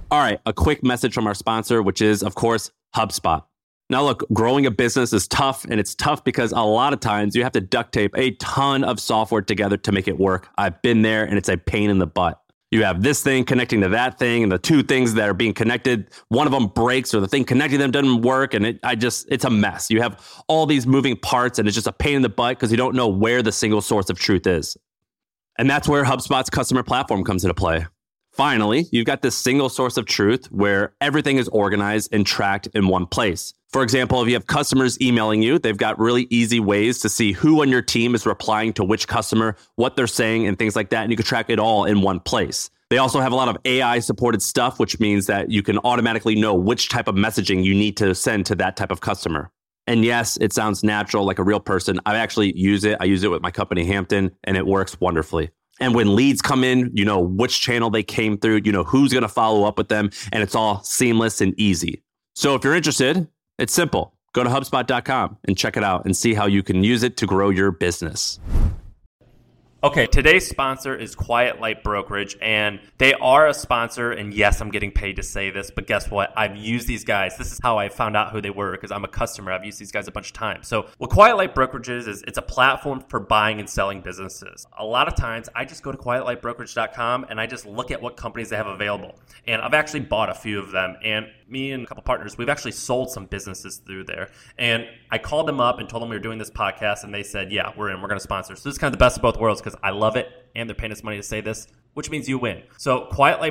All right, a quick message from our sponsor, which is, of course, HubSpot. Now, look, growing a business is tough, and it's tough because a lot of times you have to duct tape a ton of software together to make it work. I've been there, and it's a pain in the butt. You have this thing connecting to that thing, and the two things that are being connected, one of them breaks, or the thing connecting them doesn't work, and it's a mess. You have all these moving parts, and it's just a pain in the butt because you don't know where the single source of truth is. And that's where HubSpot's customer platform comes into play. Finally, you've got this single source of truth where everything is organized and tracked in one place. For example, if you have customers emailing you, they've got really easy ways to see who on your team is replying to which customer, what they're saying, and things like that. And you can track it all in one place. They also have a lot of AI supported stuff, which means that you can automatically know which type of messaging you need to send to that type of customer. And yes, it sounds natural, like a real person. I actually use it. I use it with my company, Hampton, and it works wonderfully. And when leads come in, you know which channel they came through, you know who's going to follow up with them, and it's all seamless and easy. So if you're interested, it's simple. Go to HubSpot.com and check it out and see how you can use it to grow your business. Okay, today's sponsor is Quiet Light Brokerage, and they are a sponsor, and yes, I'm getting paid to say this, but guess what? I've used these guys. This is how I found out who they were, because I'm a customer. I've used these guys a bunch of times. So what Quiet Light Brokerage is it's a platform for buying and selling businesses. A lot of times, I just go to quietlightbrokerage.com, and I just look at what companies they have available. And I've actually bought a few of them, and me and a couple partners, we've actually sold some businesses through there. And I called them up and told them we were doing this podcast, and they said, yeah, we're in. We're going to sponsor. So this is kind of the best of both worlds because I love it, and they're paying us money to say this, which means you win. So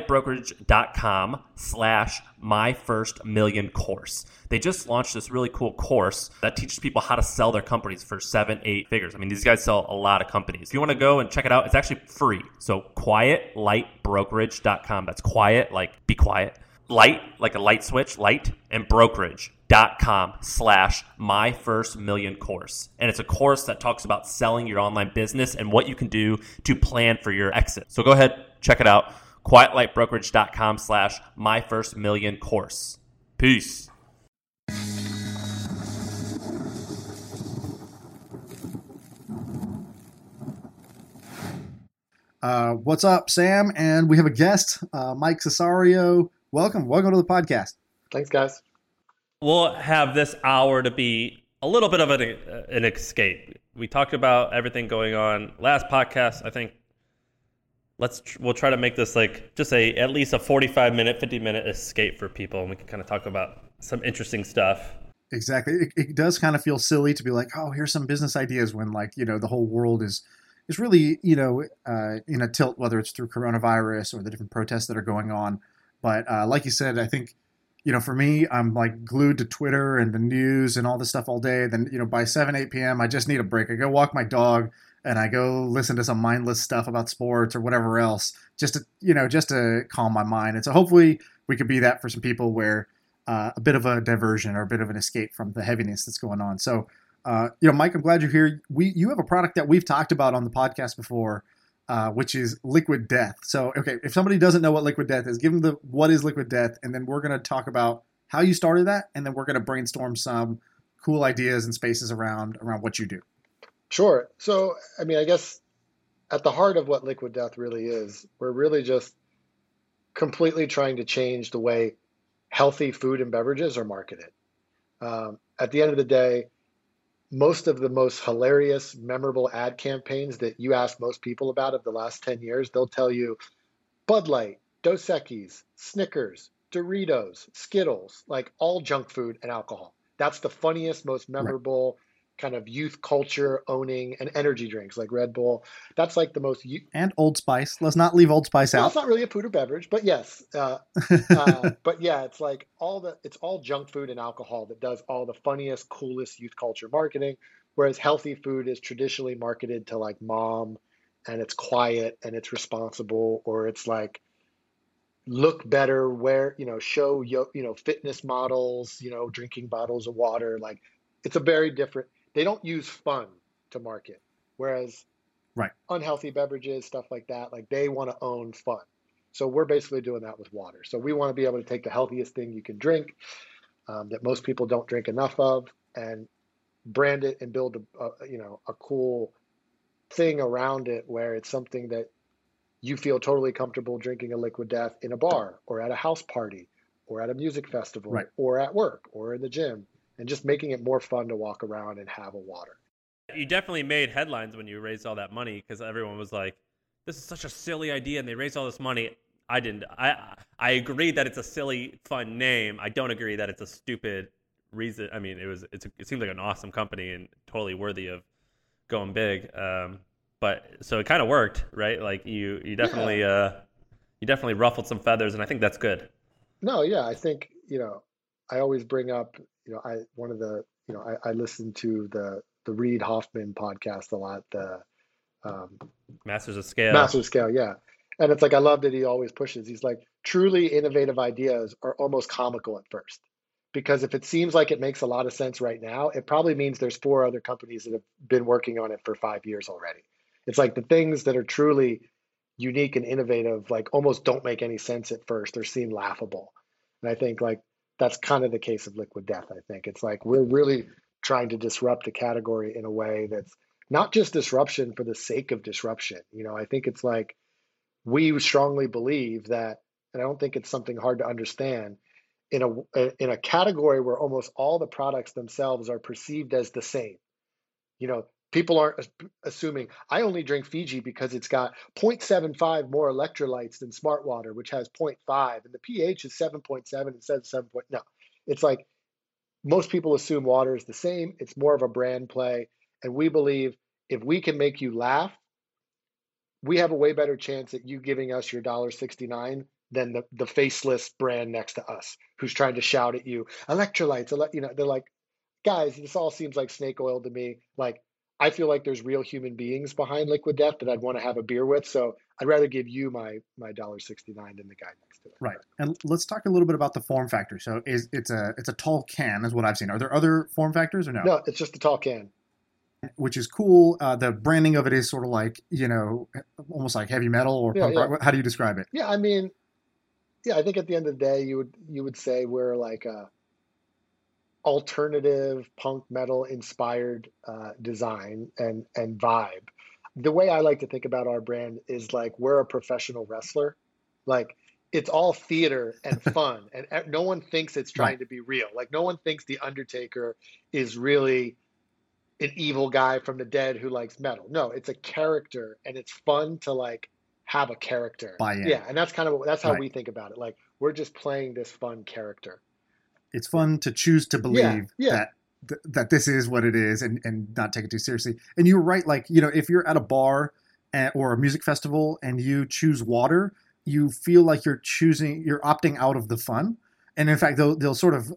quietlightbrokerage.com/myfirstmillion course. They just launched this really cool course that teaches people how to sell their companies for 7-8 figures. I mean, these guys sell a lot of companies. If you want to go and check it out, it's actually free. So quietlightbrokerage.com. That's quiet, like be quiet. Light, like a light switch, light, and brokerage.com/myfirstmillion course. And it's a course that talks about selling your online business and what you can do to plan for your exit. So go ahead, check it out. quietlightbrokerage.com/myfirstmillion course. Peace. What's up, Sam? And we have a guest, Mike Cesario. Welcome to the podcast. Thanks, guys. We'll have this hour to be a little bit of an escape. We talked about everything going on last podcast. I think we'll try to make this like just at least a 45-minute, 50-minute escape for people, and we can kind of talk about some interesting stuff. Exactly. It does kind of feel silly to be like, oh, here's some business ideas when the whole world is really, in a tilt, whether it's through coronavirus or the different protests that are going on. But like you said, I think, for me, I'm like glued to Twitter and the news and all this stuff all day. Then, by 7, 8 p.m., I just need a break. I go walk my dog and I go listen to some mindless stuff about sports or whatever else just to calm my mind. And so hopefully we could be that for some people where a bit of a diversion or a bit of an escape from the heaviness that's going on. So, Mike, I'm glad you're here. You have a product that we've talked about on the podcast before, which is Liquid Death. So, okay, if somebody doesn't know what Liquid Death is, give them what is Liquid Death, and then we're going to talk about how you started that, and then we're going to brainstorm some cool ideas and spaces around what you do. Sure. So, I mean, I guess at the heart of what Liquid Death really is, we're really just completely trying to change the way healthy food and beverages are marketed. At the end of the day, most of the most hilarious, memorable ad campaigns that you ask most people about of the last 10 years, they'll tell you Bud Light, Dos Equis, Snickers, Doritos, Skittles, like all junk food and alcohol. That's the funniest, most memorable kind of youth culture owning, and energy drinks like Red Bull. That's like the most... And Old Spice. Let's not leave Old Spice out. It's not really a food or beverage, but yes. But yeah, it's like it's all junk food and alcohol that does all the funniest, coolest youth culture marketing, whereas healthy food is traditionally marketed to like mom, and it's quiet and it's responsible, or it's like look better, show fitness models, drinking bottles of water. Like it's a very different... They don't use fun to market, whereas unhealthy beverages, stuff like that, like they want to own fun. So we're basically doing that with water. So we want to be able to take the healthiest thing you can drink that most people don't drink enough of, and brand it and build a cool thing around it where it's something that you feel totally comfortable drinking a Liquid Death in a bar or at a house party or at a music festival Right. or at work or in the gym, and just making it more fun to walk around and have a water. You definitely made headlines when you raised all that money because everyone was like, "This is such a silly idea," and they raised all this money. I didn't. I agree that it's a silly, fun name. I don't agree that it's a stupid reason. I mean, it seems like an awesome company and totally worthy of going big. But so it kind of worked, right? Like you definitely you definitely ruffled some feathers, and I think that's good. No, yeah, I think, I always bring up, one of the, I listen to the Reid Hoffman podcast a lot, the um, Masters of Scale. Massive Scale, yeah. And it's like, I love that he always pushes. He's like, truly innovative ideas are almost comical at first. Because if it seems like it makes a lot of sense right now, it probably means there's four other companies that have been working on it for 5 years already. It's like the things that are truly unique and innovative, like almost don't make any sense at first or seem laughable. And I think like that's kind of the case of Liquid Death. I think it's like we're really trying to disrupt the category in a way that's not just disruption for the sake of disruption. I think it's like we strongly believe that, and I don't think it's something hard to understand, in a category where almost all the products themselves are perceived as the same. People aren't assuming I only drink Fiji because it's got 0.75 more electrolytes than Smart Water, which has zero point 0.5, and the pH is 7.7 instead of 7. No, it's like most people assume water is the same. It's more of a brand play, and we believe if we can make you laugh, we have a way better chance at you giving us your $1.69 than the faceless brand next to us who's trying to shout at you electrolytes. They're like, guys, this all seems like snake oil to me. Like, I feel like there's real human beings behind Liquid Death that I'd want to have a beer with. So I'd rather give you my $1.69 than the guy next to it. Right. And let's talk a little bit about the form factor. So it's a tall can is what I've seen. Are there other form factors or no? No, it's just a tall can. Which is cool. The branding of it is sort of like, almost like heavy metal or punk rock. How do you describe it? Yeah, I mean, I think at the end of the day, you would say we're like a alternative punk metal inspired design and vibe. The way I like to think about our brand is like we're a professional wrestler. Like it's all theater and fun, and no one thinks it's trying to be real. Like no one thinks the Undertaker is really an evil guy from the dead who likes metal. No, it's a character, and it's fun to like have a character. Buy in. Yeah, and that's how we think about it. Like we're just playing this fun character. It's fun to choose to believe that this is what it is and not take it too seriously. And you're right. Like, if you're at a bar or a music festival and you choose water, you feel like you're opting out of the fun. And in fact, they'll sort of,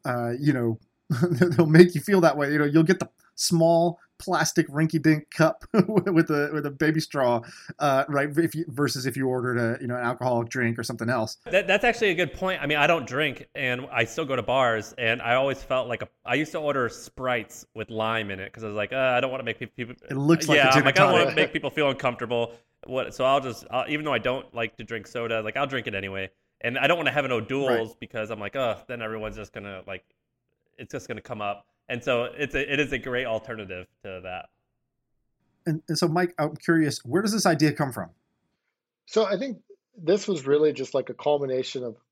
they'll make you feel that way. You'll get the small plastic rinky-dink cup with a baby straw, right? Versus if you ordered an alcoholic drink or something else. That's actually a good point. I mean, I don't drink, and I still go to bars, and I always felt like I used to order Sprites with lime in it because I was like, I don't want to make people. It looks like a gin and I don't tonic. want to make people feel uncomfortable. So I'll even though I don't like to drink soda, like I'll drink it anyway, and I don't want to have an O'Doul's because I'm like, then everyone's just gonna like, it's just gonna come up. And so it is a great alternative to that. And so, Mike, I'm curious, where does this idea come from? So I think this was really just like a culmination of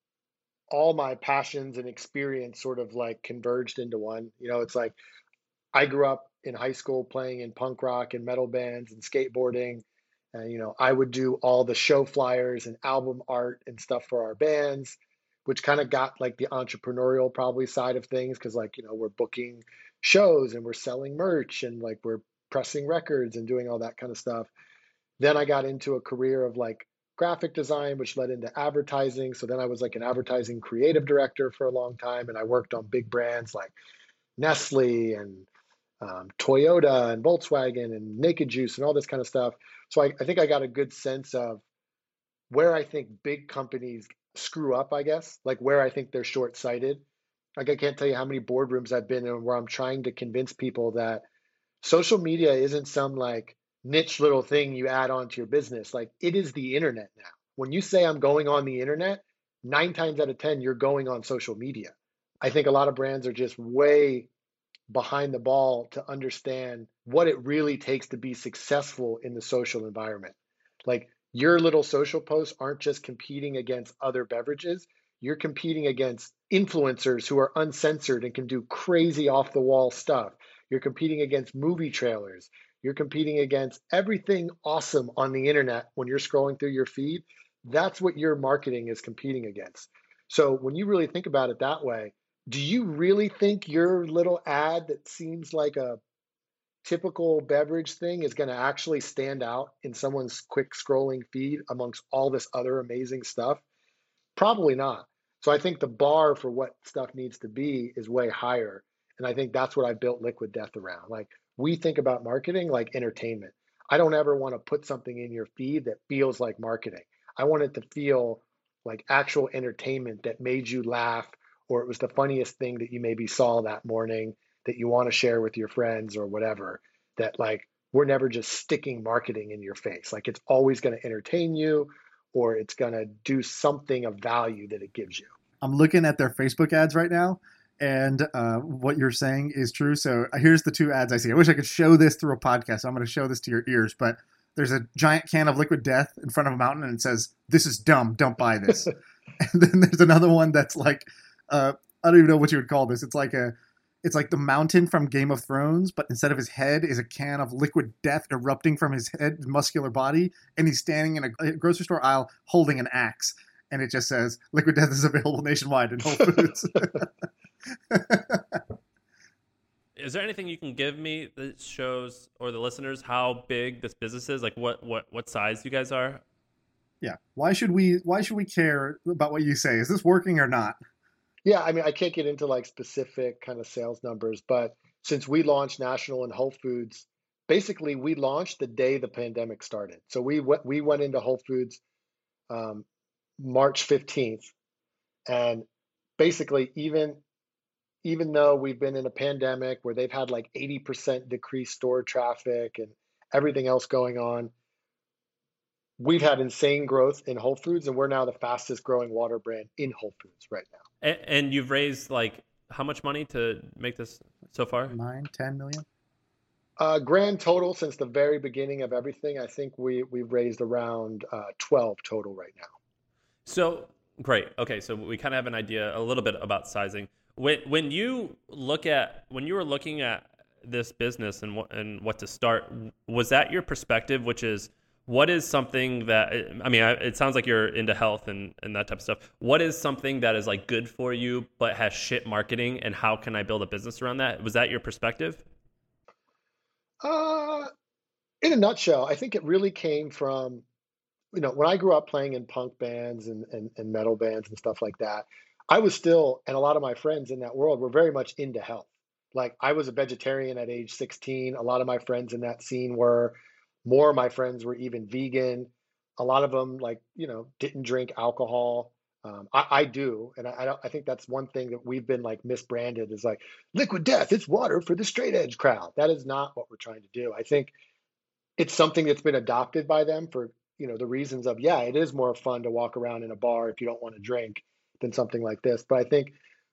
all my passions and experience sort of like converged into one. It's like I grew up in high school playing in punk rock and metal bands and skateboarding. And, I would do all the show flyers and album art and stuff for our bands, which kind of got like the entrepreneurial probably side of things. Cause like, we're booking shows and we're selling merch and like we're pressing records and doing all that kind of stuff. Then I got into a career of like graphic design, which led into advertising. So then I was like an advertising creative director for a long time. And I worked on big brands like Nestle and Toyota and Volkswagen and Naked Juice and all this kind of stuff. So I think I got a good sense of where I think big companies screw up, I guess, like where I think they're short-sighted. Like I can't tell you how many boardrooms I've been in where I'm trying to convince people that social media isn't some like niche little thing you add on to your business. Like it is the internet now. When you say I'm going on the internet, 9 times out of 10, you're going on social media. I think a lot of brands are just way behind the ball to understand what it really takes to be successful in the social environment. Like your little social posts aren't just competing against other beverages. You're competing against influencers who are uncensored and can do crazy off the wall stuff. You're competing against movie trailers. You're competing against everything awesome on the internet when you're scrolling through your feed. That's what your marketing is competing against. So when you really think about it that way, do you really think your little ad that seems like a typical beverage thing is going to actually stand out in someone's quick scrolling feed amongst all this other amazing stuff? Probably not. So I think the bar for what stuff needs to be is way higher. And I think that's what I built Liquid Death around. Like, we think about marketing like entertainment. I don't ever want to put something in your feed that feels like marketing. I want it to feel like actual entertainment that made you laugh, or it was the funniest thing that you maybe saw that morning that you want to share with your friends or whatever. That, like, we're never just sticking marketing in your face. Like, it's always going to entertain you, or it's going to do something of value that it gives you. I'm looking at their Facebook ads right now, and what you're saying is true. So here's the two ads I see. I wish I could show this through a podcast. So I'm going to show this to your ears, but there's a giant can of Liquid Death in front of a mountain, and it says, "This is dumb. Don't buy this." And then there's another one that's like, I don't even know what you would call this. It's like the mountain from Game of Thrones, but instead of his head is a can of Liquid Death erupting from his head, muscular body, and he's standing in a grocery store aisle holding an axe. And it just says, Liquid Death is available nationwide in Whole Foods. Is there anything you can give me that shows, or the listeners, how big this business is? Like what size you guys are? Yeah. Why should we care about what you say? Is this working or not? Yeah, I mean, I can't get into like specific kind of sales numbers, but since we launched national in Whole Foods, basically we launched the day the pandemic started. So we went into Whole Foods March 15th, and basically even though we've been in a pandemic where they've had like 80% decreased store traffic and everything else going on, we've had insane growth in Whole Foods, and we're now the fastest growing water brand in Whole Foods right now. And you've raised like how much money to make this so far? 9-10 million. Grand total since the very beginning of everything, I think we've raised around 12 total right now. So great. Okay, so we kind of have an idea a little bit about sizing. When you were looking at this business and what to start, was that your perspective? Which is, what is something that, I mean, it sounds like you're into health and that type of stuff. What is something that is like good for you but has shit marketing, and how can I build a business around that? Was that your perspective? In a nutshell, I think it really came from, when I grew up playing in punk bands and metal bands and stuff like that, I was still, and a lot of my friends in that world were very much into health. Like, I was a vegetarian at age 16. A lot of my friends in that scene were. More of my friends were even vegan. A lot of them, like, didn't drink alcohol. I do, and I think that's one thing that we've been like misbranded is like Liquid Death. It's water for the straight edge crowd. That is not what we're trying to do. I think it's something that's been adopted by them for the reasons of, yeah, it is more fun to walk around in a bar if you don't want to drink than something like this. But I think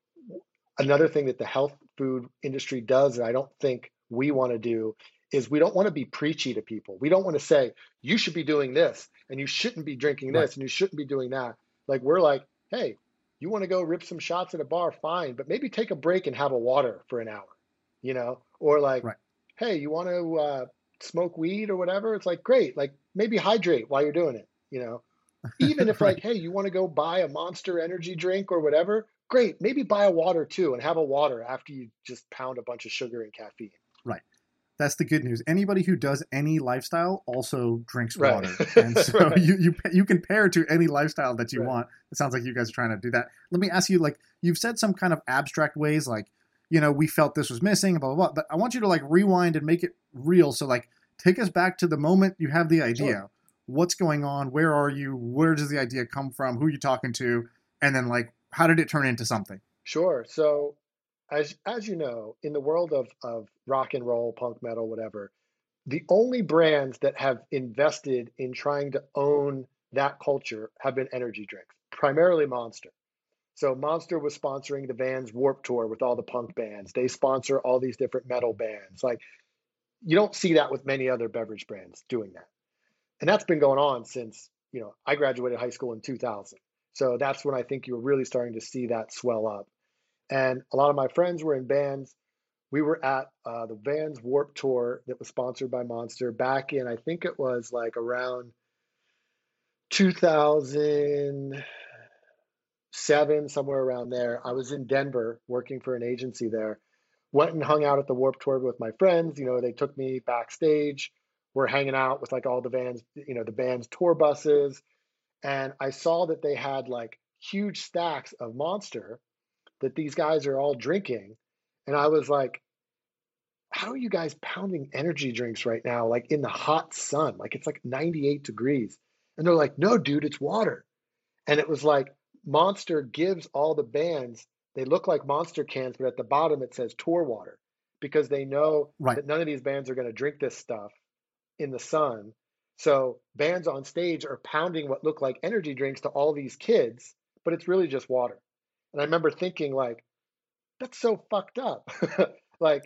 another thing that the health food industry does that I don't think we want to do is we don't want to be preachy to people. We don't want to say, you should be doing this and you shouldn't be drinking this Right. and you shouldn't be doing that. Like, we're like, hey, you want to go rip some shots at a bar, fine, but maybe take a break and have a water for an hour, or like, Right. hey, you want to smoke weed or whatever? It's like, great, like maybe hydrate while you're doing it. Even if like, Right. hey, you want to go buy a Monster energy drink or whatever, great, maybe buy a water too and have a water after you just pound a bunch of sugar and caffeine. Right. That's the good news. Anybody who does any lifestyle also drinks Right. water, and so Right. you can pair to any lifestyle that you Right. want. It sounds like you guys are trying to do that. Let me ask you, like, you've said some kind of abstract ways, like, we felt this was missing, blah blah blah. But I want you to like rewind and make it real. So like, take us back to the moment you have the idea. Sure. What's going on? Where are you? Where does the idea come from? Who are you talking to? And then like, how did it turn into something? Sure. So as you know, in the world of rock and roll, punk metal, whatever, the only brands that have invested in trying to own that culture have been energy drinks, primarily Monster. So Monster was sponsoring the Vans Warped Tour with all the punk bands. They sponsor all these different metal bands. Like, you don't see that with many other beverage brands doing that. And that's been going on since I graduated high school in 2000. So that's when I think you were really starting to see that swell up. And a lot of my friends were in bands. We were at the Vans Warped Tour that was sponsored by Monster back in, I think it was like around 2007, somewhere around there. I was in Denver working for an agency there. Went and hung out at the Warped Tour with my friends. They took me backstage. We're hanging out with like all the Vans, the band's tour buses. And I saw that they had like huge stacks of Monster that these guys are all drinking. And I was like, how are you guys pounding energy drinks right now, like in the hot sun? Like it's like 98 degrees. And they're like, no, dude, it's water. And it was like Monster gives all the bands, they look like Monster cans, but at the bottom it says tour water because they know Right. that none of these bands are going to drink this stuff in the sun. So bands on stage are pounding what look like energy drinks to all these kids, but it's really just water. And I remember thinking like, that's so fucked up. like,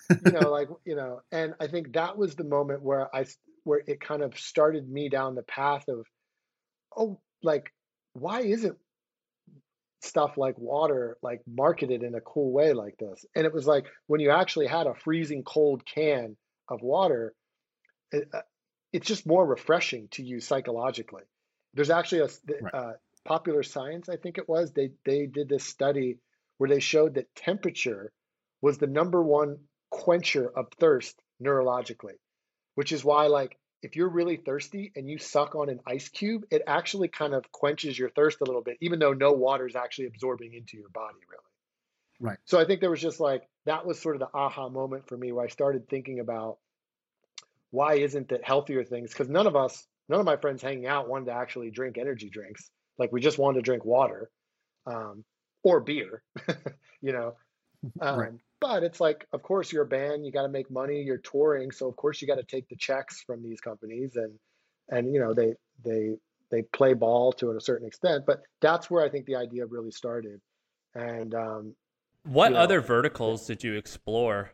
and I think that was the moment where it kind of started me down the path of, oh, like, why isn't stuff like water like marketed in a cool way like this? And it was like when you actually had a freezing cold can of water, it's just more refreshing to you psychologically. There's actually Right. Popular Science, I think it was, they did this study where they showed that temperature was the number one quencher of thirst neurologically, which is why like if you're really thirsty and you suck on an ice cube, it actually kind of quenches your thirst a little bit, even though no water is actually absorbing into your body really. Right. So I think there was just like, that was sort of the aha moment for me where I started thinking about why isn't it healthier things? Because none of my friends hanging out wanted to actually drink energy drinks. Like we just wanted to drink water or beer, you know. Right. But it's like, of course, you're a band, you got to make money, you're touring, so of course you got to take the checks from these companies, and they play ball to a certain extent. But that's where I think the idea really started. And What you know, other verticals did you explore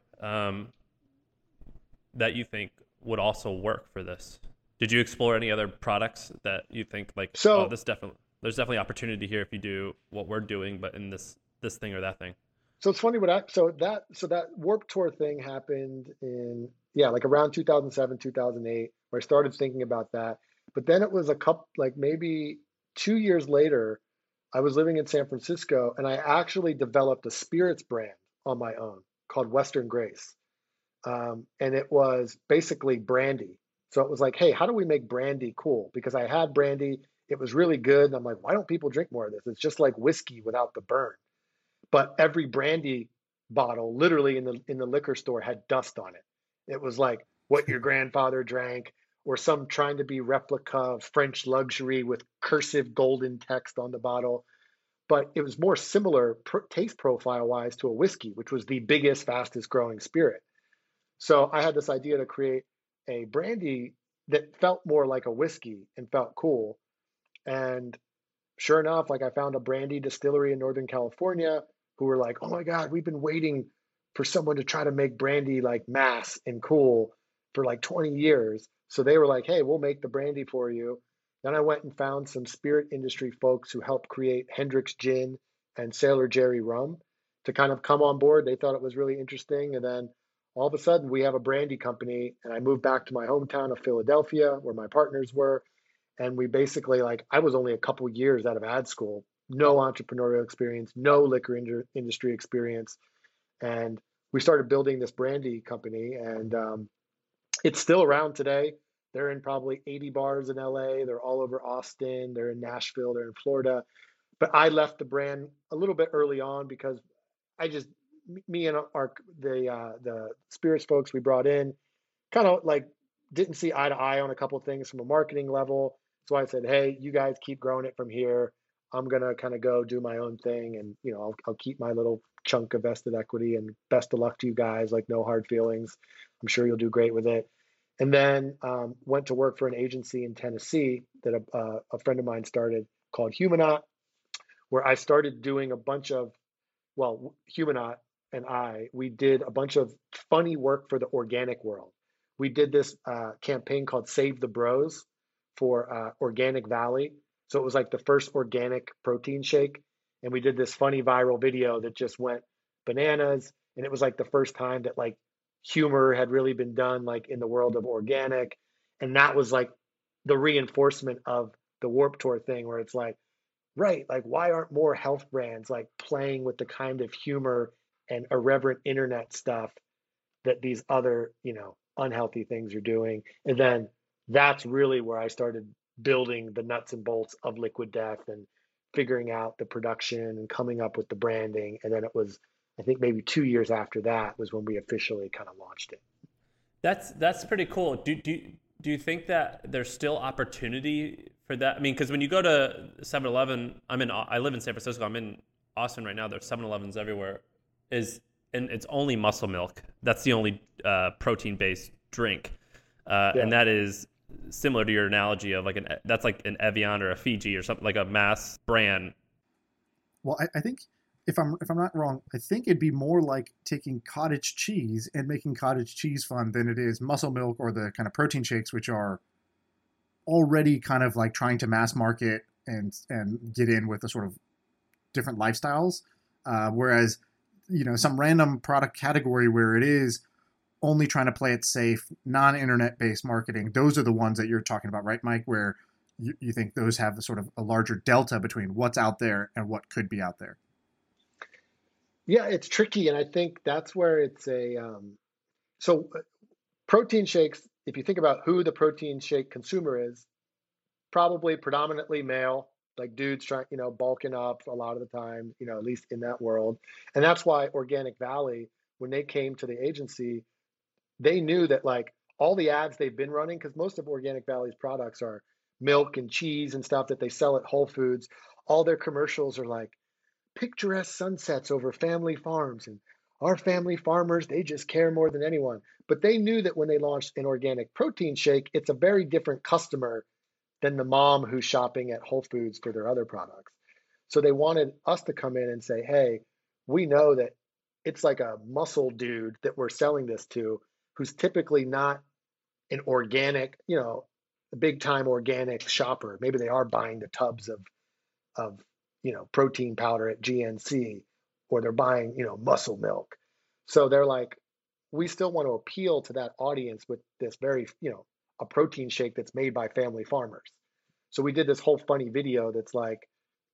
that you think would also work for this? Did you explore any other products that you think like, oh, so there's definitely opportunity here if you do what we're doing, but in this thing or that thing? So it's funny that Warped Tour thing happened in, yeah, like around 2007, 2008, where I started thinking about that. But then it was a couple, like maybe 2 years later, I was living in San Francisco and I actually developed a spirits brand on my own called Western Grace. And it was basically brandy. So it was like, hey, how do we make brandy cool? Because I had brandy, it was really good. And I'm like, why don't people drink more of this? It's just like whiskey without the burn. But every brandy bottle literally in the liquor store had dust on it. It was like what your grandfather drank, or some trying to be replica of French luxury with cursive golden text on the bottle. But it was more similar taste profile wise to a whiskey, which was the biggest, fastest growing spirit. So I had this idea to create a brandy that felt more like a whiskey and felt cool. And sure enough, like I found a brandy distillery in Northern California who were like, "Oh my God, we've been waiting for someone to try to make brandy like mass and cool for like 20 years." So they were like, "Hey, we'll make the brandy for you." Then I went and found some spirit industry folks who helped create Hendrick's Gin and Sailor Jerry Rum to kind of come on board. They thought it was really interesting. And then all of a sudden, we have a brandy company. And I moved back to my hometown of Philadelphia, where my partners were. And we basically, like, I was only a couple years out of ad school, no entrepreneurial experience, no liquor industry experience. And we started building this brandy company. And it's still around today. They're in probably 80 bars in LA. They're all over Austin. They're in Nashville. They're in Florida. But I left the brand a little bit early on because I just, me and the spirits folks we brought in kind of like didn't see eye to eye on a couple of things from a marketing level. So I said, hey, you guys keep growing it from here. I'm going to kind of go do my own thing. And, I'll keep my little chunk of vested equity, and best of luck to you guys. Like, no hard feelings. I'm sure you'll do great with it. And then went to work for an agency in Tennessee that a friend of mine started called Humanot, where I started doing a bunch of, well, Humanot and we did a bunch of funny work for the organic world. We did this campaign called Save the Bros, for Organic Valley. So it was like the first organic protein shake. And we did this funny viral video that just went bananas. And it was like the first time that like humor had really been done like in the world of organic. And that was like the reinforcement of the Warped Tour thing where it's like, right, like why aren't more health brands like playing with the kind of humor and irreverent internet stuff that these other, unhealthy things are doing? And then that's really where I started building the nuts and bolts of Liquid Death and figuring out the production and coming up with the branding. And then it was, I think maybe 2 years after that was when we officially kind of launched it. That's pretty cool. Do you think that there's still opportunity for that? I mean, because when you go to 7-Eleven, I live in San Francisco. I'm in Austin right now. There's 7-Elevens everywhere. And it's only Muscle Milk. That's the only protein-based drink, and that is similar to your analogy of that's like an Evian or a Fiji or something, like a mass brand. Well, I think if I'm not wrong, I think it'd be more like taking cottage cheese and making cottage cheese fun than it is Muscle Milk or the kind of protein shakes, which are already kind of like trying to mass market and get in with the sort of different lifestyles, whereas some random product category where it is only trying to play it safe, non-internet based marketing, those are the ones that you're talking about, right, Mike, where you think those have a sort of a larger delta between what's out there and what could be out there. Yeah, it's tricky. And I think that's where it's so protein shakes, if you think about who the protein shake consumer is, probably predominantly male, like dudes trying, bulking up a lot of the time, at least in that world. And that's why Organic Valley, when they came to the agency, they knew that like all the ads they've been running, because most of Organic Valley's products are milk and cheese and stuff that they sell at Whole Foods. All their commercials are like picturesque sunsets over family farms, and our family farmers, they just care more than anyone. But they knew that when they launched an organic protein shake, it's a very different customer than the mom who's shopping at Whole Foods for their other products. So they wanted us to come in and say, hey, we know that it's like a muscle dude that we're selling this to, who's typically not an organic, a big time organic shopper. Maybe they are buying the tubs of protein powder at GNC, or they're buying, Muscle Milk. So they're like, we still want to appeal to that audience with this very, a protein shake that's made by family farmers. So we did this whole funny video that's like,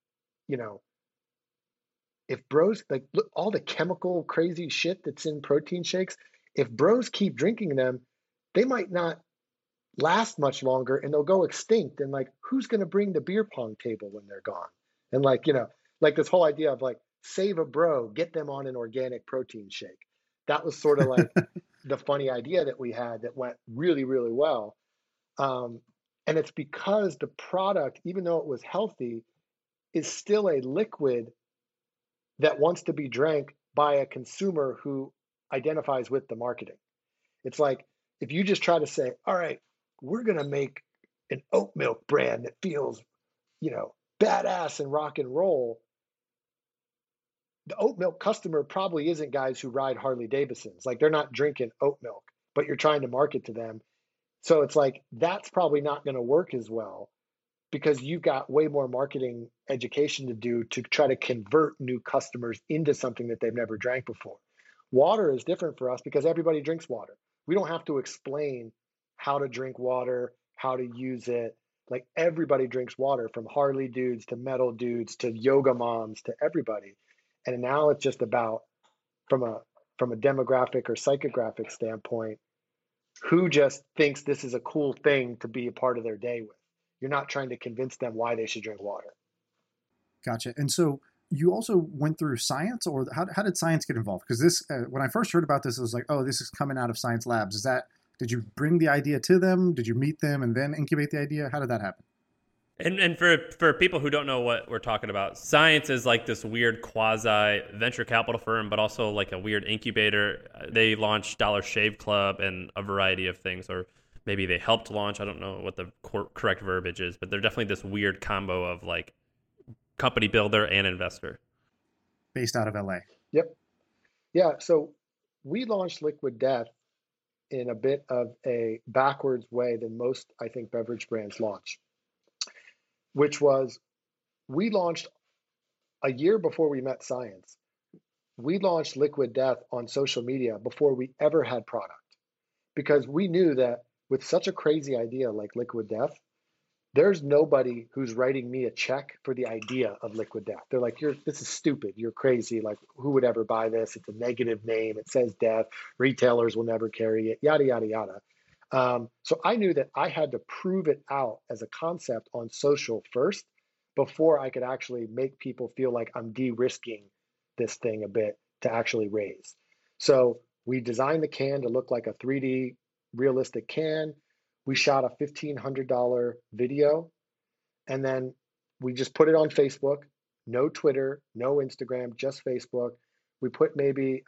if bros, like, look, all the chemical crazy shit that's in protein shakes, if bros keep drinking them, they might not last much longer and they'll go extinct. And like, who's going to bring the beer pong table when they're gone? And like, like this whole idea of like, save a bro, get them on an organic protein shake. That was sort of like the funny idea that we had that went really, really well. And it's because the product, even though it was healthy, is still a liquid that wants to be drank by a consumer who identifies with the marketing. It's like, if you just try to say, all right, we're going to make an oat milk brand that feels, badass and rock and roll, the oat milk customer probably isn't guys who ride Harley Davidsons. Like, they're not drinking oat milk, but you're trying to market to them. So it's like, that's probably not going to work as well, because you've got way more marketing education to do to try to convert new customers into something that they've never drank before. Water is different for us because everybody drinks water. We don't have to explain how to drink water, how to use it. Like, everybody drinks water, from Harley dudes to metal dudes to yoga moms to everybody. And now it's just about, from a demographic or psychographic standpoint, who just thinks this is a cool thing to be a part of their day with. You're not trying to convince them why they should drink water. Gotcha. And so you also went through science, or how did science get involved? Because this, when I first heard about this, it was like, oh, this is coming out of Science Labs. Did you bring the idea to them? Did you meet them and then incubate the idea? How did that happen? And for people who don't know what we're talking about, Science is like this weird quasi venture capital firm, but also like a weird incubator. They launched Dollar Shave Club and a variety of things, or maybe they helped launch. I don't know what the correct verbiage is, but they're definitely this weird combo of like company builder and investor. Based out of LA. Yep. Yeah. So we launched Liquid Death in a bit of a backwards way than most, I think, beverage brands launch, which was we launched a year before we met Science. We launched Liquid Death on social media before we ever had product because we knew that with such a crazy idea like Liquid Death, there's nobody who's writing me a check for the idea of Liquid Death. They're like, this is stupid. You're crazy. Like, who would ever buy this? It's a negative name. It says death. Retailers will never carry it, yada, yada, yada. So I knew that I had to prove it out as a concept on social first before I could actually make people feel like I'm de-risking this thing a bit to actually raise. So we designed the can to look like a 3D realistic can. We shot a $1,500 video, and then we just put it on Facebook. No Twitter, no Instagram, just Facebook. We put maybe,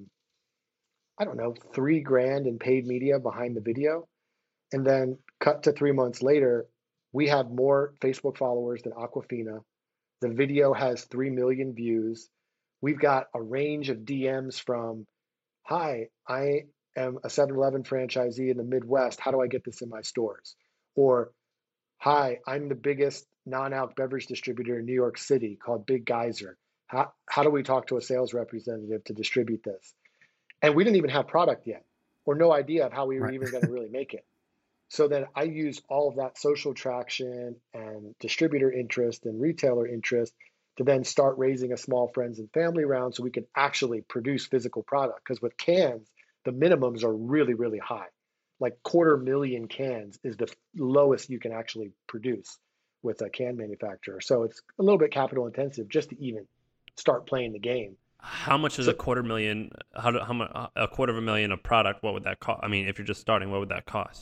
I don't know, $3,000 in paid media behind the video. And then cut to 3 months later, we have more Facebook followers than Aquafina. The video has 3 million views. We've got a range of DMs from, hi, I am a 7-Eleven franchisee in the Midwest. How do I get this in my stores? Or, hi, I'm the biggest non-alc beverage distributor in New York City called Big Geyser. How do we talk to a sales representative to distribute this? And we didn't even have product yet, or no idea of how we were even going to really make it. So then I used all of that social traction and distributor interest and retailer interest to then start raising a small friends and family round so we could actually produce physical product. Because with cans, the minimums are really, really high. Like 250,000 cans is the lowest you can actually produce with a can manufacturer. So it's a little bit capital intensive just to even start playing the game. How much is a 250,000? How much? A $250,000 of product? What would that cost? I mean, if you're just starting, what would that cost?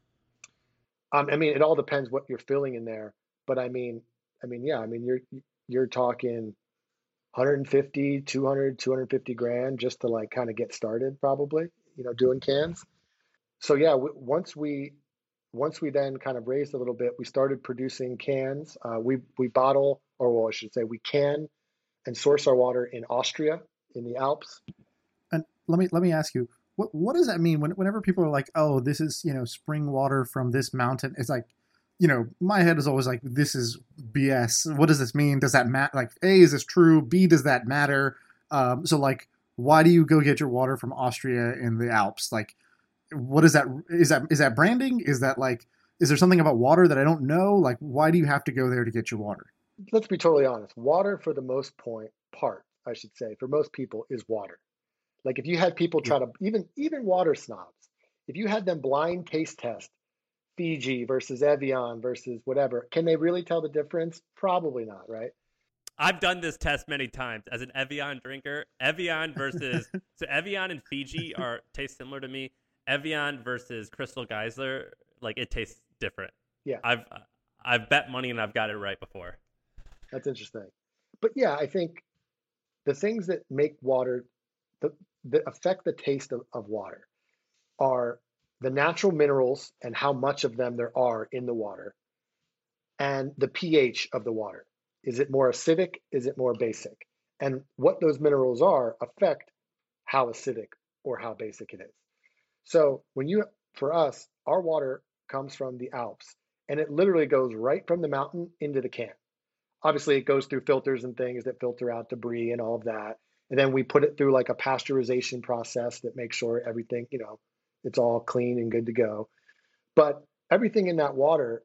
I mean, it all depends what you're filling in there, but you're talking 150, 200, 250 grand just to like kind of get started, probably, doing cans. So yeah, once we then kind of raised a little bit, we started producing cans. We bottle, or well, I should say, we can and source our water in Austria, in the Alps. And let me ask you, what does that mean whenever people are like, oh, this is spring water from this mountain? It's like, my head is always like, this is BS. What does this mean? Does that matter? Like, A, is this true? B, does that matter? So like, why do you go get your water from Austria in the Alps? Like, what is that? Is that branding? Is that like, is there something about water that I don't know? Like, why do you have to go there to get your water? Let's be totally honest. Water, for the most part, I should say, for most people, is water. Like if you had people try to, even water snobs, if you had them blind taste test Fiji versus Evian versus whatever, can they really tell the difference? Probably not, right? I've done this test many times as an Evian drinker. Evian versus so Evian and Fiji taste similar to me. Evian versus Crystal Geyser, like it tastes different. Yeah. I've bet money and I've got it right before. That's interesting. But yeah, I think the things that make water that affect the taste of water are the natural minerals and how much of them there are in the water, and the pH of the water. Is it more acidic? Is it more basic? And what those minerals are affect how acidic or how basic it is. So for us, our water comes from the Alps, and it literally goes right from the mountain into the can. Obviously, it goes through filters and things that filter out debris and all of that. And then we put it through like a pasteurization process that makes sure everything, it's all clean and good to go. But everything in that water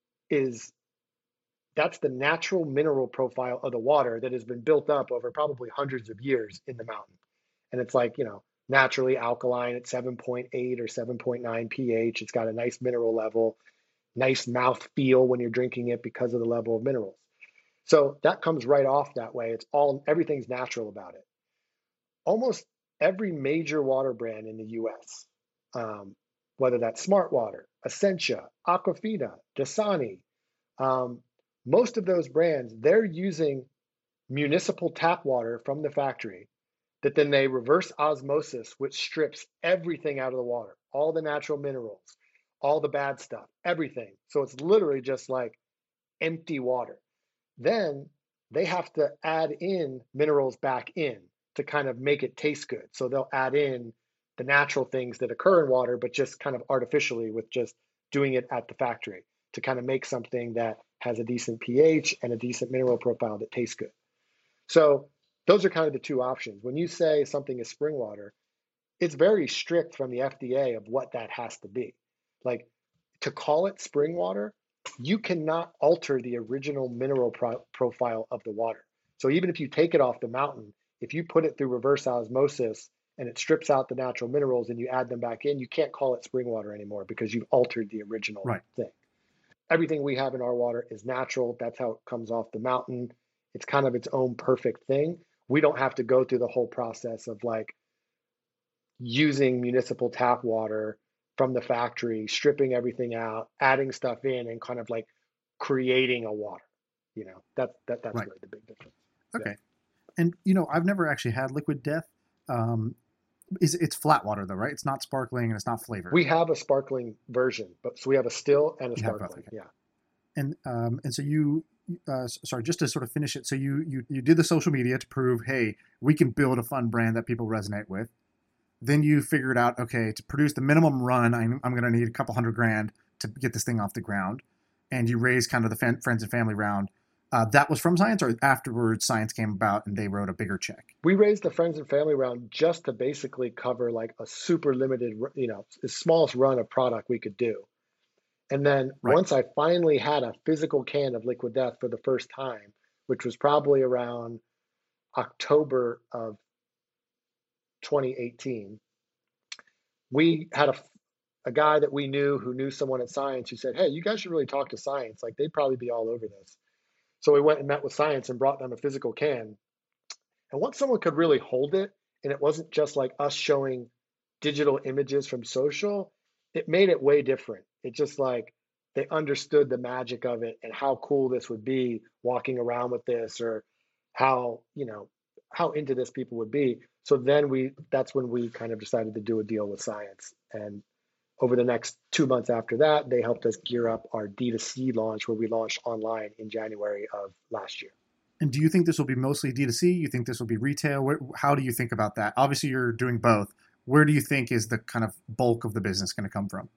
that's the natural mineral profile of the water that has been built up over probably hundreds of years in the mountain. And it's like, naturally alkaline at 7.8 or 7.9 pH. It's got a nice mineral level, nice mouth feel when you're drinking it because of the level of minerals. So that comes right off that way. Everything's natural about it. Almost every major water brand in the US, whether that's Smart Water, Essentia, Aquafina, Dasani, most of those brands, they're using municipal tap water from the factory that then they reverse osmosis, which strips everything out of the water, all the natural minerals, all the bad stuff, everything. So it's literally just like empty water. Then they have to add in minerals back in to kind of make it taste good. So they'll add in the natural things that occur in water, but just kind of artificially with just doing it at the factory to kind of make something that has a decent pH and a decent mineral profile that tastes good. So those are kind of the two options. When you say something is spring water, it's very strict from the FDA of what that has to be. Like, to call it spring water, you cannot alter the original mineral profile of the water. So even if you take it off the mountain, if you put it through reverse osmosis and it strips out the natural minerals and you add them back in, you can't call it spring water anymore because you've altered the original thing. Everything we have in our water is natural. That's how it comes off the mountain. It's kind of its own perfect thing. We don't have to go through the whole process of like using municipal tap water from the factory, stripping everything out, adding stuff in, and kind of like creating a water. You know, that's Right. really the big difference. Okay. Yeah. And you know, I've never actually had Liquid Death. It's flat water though, right? It's not sparkling and it's not flavored. We have a sparkling version, but so we have a still and a You have both, sparkling. okay. Yeah. And so you, sorry, just to sort of finish it. So you did the social media to prove, hey, we can build a fun brand that people resonate with. Then you figured out, okay, to produce the minimum run, I'm going to need a couple $100,000 to get this thing off the ground. And you raised kind of the friends and family round. That was from Science, or afterwards Science came about and they wrote a bigger check? We raised the friends and family round just to basically cover like a super limited, you know, the smallest run of product we could do. And then once I finally had a physical can of Liquid Death for the first time, which was probably around October of 2018, we had a guy that we knew who knew someone at Science who said, hey, you guys should really talk to Science. Like, they'd probably be all over this. So we went and met with Science and brought them a physical can. And once someone could really hold it, and it wasn't just like us showing digital images from social, it made it way different. It just like they understood the magic of it and how cool this would be walking around with this, or how, you know, how into this people would be. So then that's when we kind of decided to do a deal with Science. And over the next 2 months after that, they helped us gear up our D2C launch, where we launched online in January of last year. And do you think this will be mostly D2C? You think this will be retail? How do you think about that? Obviously, you're doing both. Where do you think is the kind of bulk of the business going to come from?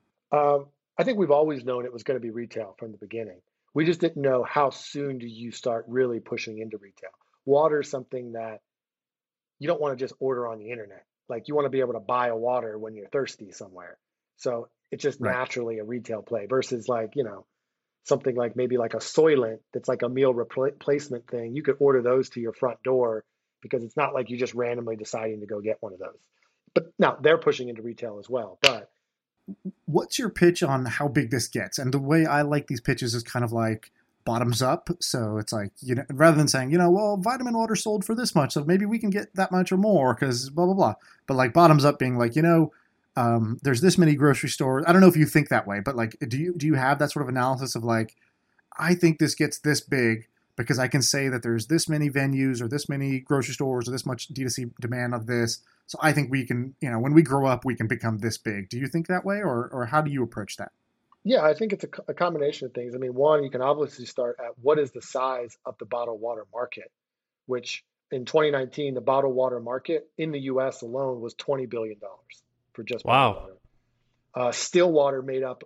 I think we've always known it was going to be retail from the beginning. We just didn't know how soon do you start really pushing into retail. Water is something that you don't want to just order on the internet. Like, you want to be able to buy a water when you're thirsty somewhere. So it's just naturally a retail play versus like, you know, something like maybe like a Soylent that's like a meal replacement thing. You could order those to your front door because it's not like you're just randomly deciding to go get one of those. But now they're pushing into retail as well. But what's your pitch on how big this gets? And the way I like these pitches is kind of like bottoms up. So it's like, you know, rather than saying, you know, well, vitamin water sold for this much, so maybe we can get that much or more because blah, blah, blah. But like bottoms up being like, you know, there's this many grocery stores. I don't know if you think that way, but like, do you have that sort of analysis of like, I think this gets this big because I can say that there's this many venues or this many grocery stores or this much D2C demand of this. So I think we can, you know, when we grow up, we can become this big. Do you think that way, or how do you approach that? Yeah, I think it's a combination of things. I mean, one, you can obviously start at what is the size of the bottled water market, which in 2019, the bottled water market in the US alone was $20 billion for just bottled water. Still water made up